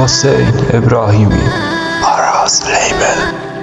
حسین ابراهیمی، آراز لیبل.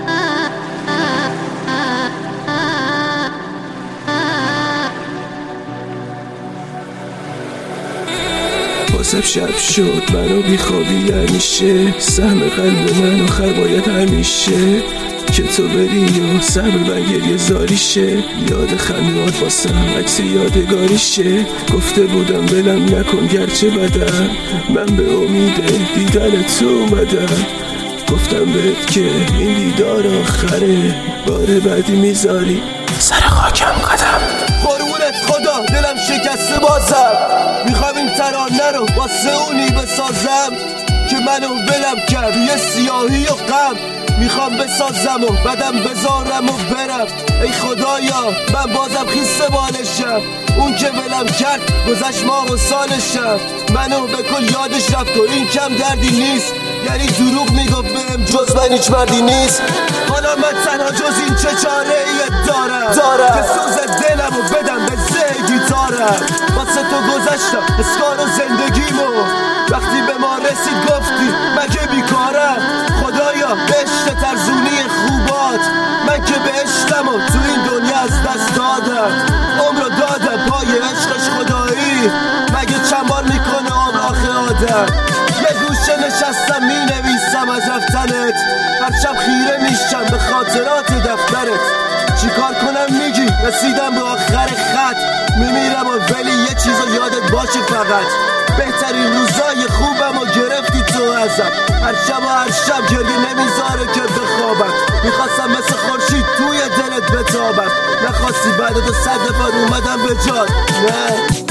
واسب شب شد منو بیخوابی همیشه، سهم قلب من آخر باید همیشه که تو بری و صبر من گریه زاریشه، یاد خمیات واسم عکس یادگاریشه. گفته بودم بلم نکن گرچه بدم، من به امید دیدن تو اومدم. گفتم بهت که این دیدار آخره، بار بعدی میذاری سر خاکم قدم. قربونت خدا دلم شکسته بازم، میخوام این ترانه رو واسه اونی بسازم که منو ولم کرد یه سیاهی و غم. میخوام بسازم و بعدم بذارم و برم. ای خدایا من بازم خیسته بالشم، اون که ولم کرد گذشت ماه و سالشم. منو به کل یادش رفت و این کم دردی نیست، یعنی دروغ میگفت بهم جز من هیچ مردی نیست. حالا من تنها جز این چه چاره ایه دارم که سوز دلم و بدم به زی گیتارم. واسه تو گذشتم اسکار و زندگیمو، وقتی به ما رسید گفتی مگه بیکارم. خدایا عشق ترزونی خوبات، من که به عشقم و تو این دنیا از دست دادم. عمرو دادم پای عشقش خدایی، مگه چند بار میکنه عمر آخه آدم. یه گوشه نشستم مینویسم از رفتنت، هر شب خیره میشم به خاطرات دفترت. چیکار کنم میگی رسیدم به آخر خط، میمیرم و ولی یه چیزو یادت باشه فقط. بهترین روزای خوبم و گرفتی تو ازم، هر شب گریه نمیذاره که بخوابم. میخواستم مثل خورشید توی دلت بتابم، نخواستی بعد تو 100 دفعه اومدم به جات. نه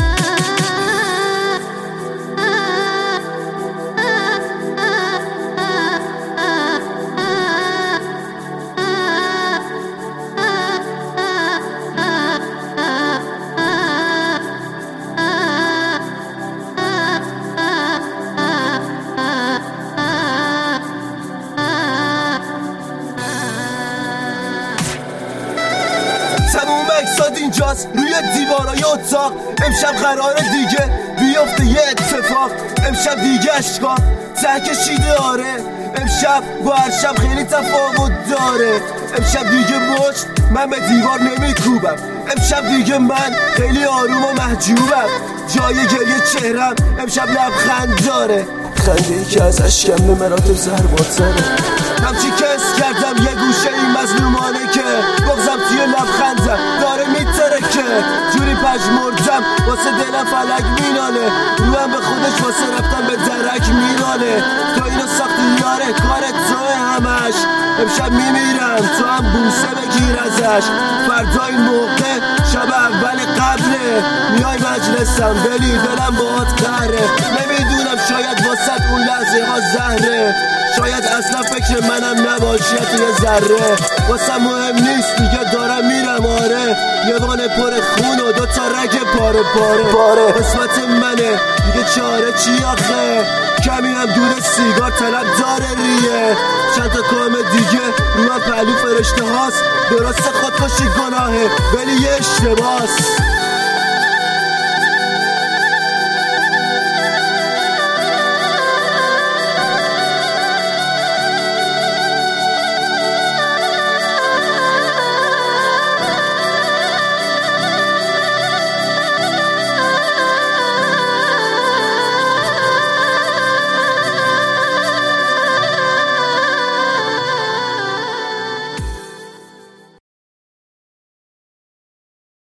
تموم اکساد اینجاست روی دیوارای اتاق. امشب قراره دیگه بیفته یه اتفاق، امشب دیگه اشکا ته کشیده آره. امشب با هر شب خیلی تفاوت داره. امشب دیگه مشت من به دیوار نمیکوبم، امشب دیگه من خیلی آروم و محجوبم. جای گریه چهرم امشب لبخند داره، خنده ای که از اشکم به مراتب ضرباتره. همچی کس کردم یه گوشه این مظلومانه که بغزم توی لبخندم داره میترکه. جوری پژمردم واسه دلم فلک میناله، رویم به خودش واسه رفتم به درک میرانه. تو اینو ساختی یاره کار توه همش، امشب میمیرم تو هم بوسه بگیر ازش. فردا این موقع شب اول قبله، میای مجلسم ولی دلم باهات قهره. نمیدونم شاید واسه اون لحظه ها زهره، شاید اصلا فکر منم نباشی توی ذره. واسه مهم نیست دیگه دارم میرم آره، یه وانه پر خون و 2 تا رگ پاره. قسمت منه دیگه چاره چی آخه، کمی هم دور سیگار طلب داره ریه. چند تا کام دیگه رو من پهلو فرشته هاست، درسته خودکشی گناهه ولی یه اشتباس.